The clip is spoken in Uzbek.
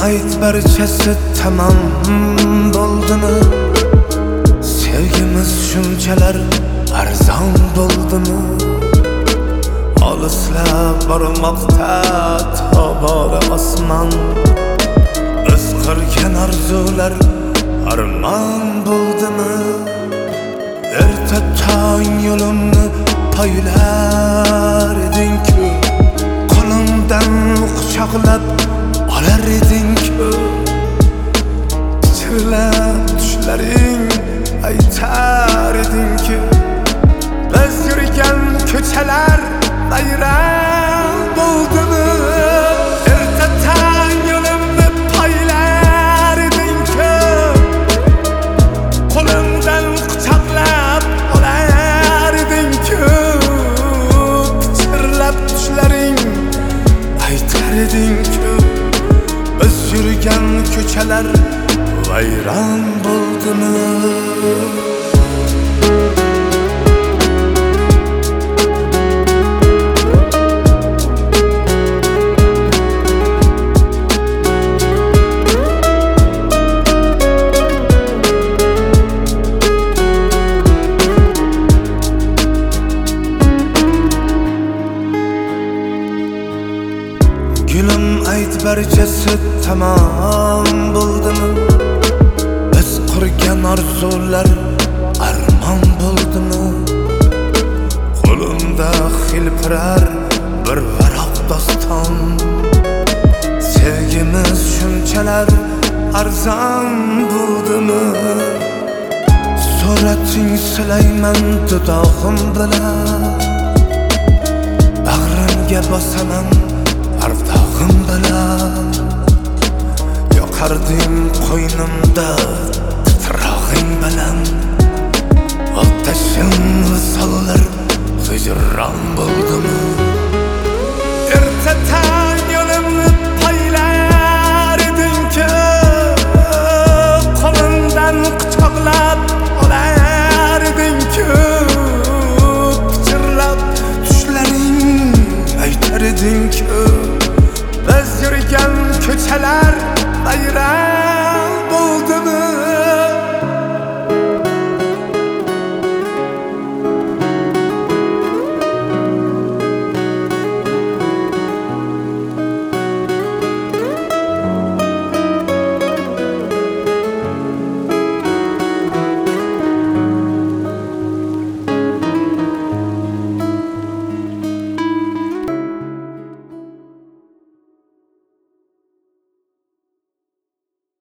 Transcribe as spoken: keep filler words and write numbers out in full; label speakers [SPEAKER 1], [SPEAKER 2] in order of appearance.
[SPEAKER 1] ayt barchasi tamom bo'ldimi? Sevgimiz shunchalar arzon bo'ldimi? Olislab bormoqda tobora osmon, biz qurgan orzular armon bo'ldimi? Erta tong yo'limni poylar eding-ku, qo'limdan quchoqlab olar eding-ku, pichirlab tushlaring aytar eding-ku, biz yurgan ko'chalar bayram bo'ldimi? Erta tong yo'limni poylar eding-ku, qo'limdan quchoqlab olar eding-ku, pichirlab tushlaring aytar eding-ku, biz yurgan ko'chalar vayron bo'ldimi? Gülüm ayt barchasi tamom bo'ldimi? Biz qurgan orzular armon bo'ldimi? Qo'limda hilpirar bir varaq doston, sevgimiz shunchalar arzon bo'ldimi? Surating silayman dudog'im bilan, bag'rimga bosaman ardog'im bilan, yoqarding qo'ynimda titrog'ing bilan, otashim visollar hijron bo'ldimi? Erta tong yo'limni poylar eding-ku, qo'limdan quchoqlab olar eding-ku, pichirlab tushlaring aytar eding-ku, biz yurgan ko'chalar bayram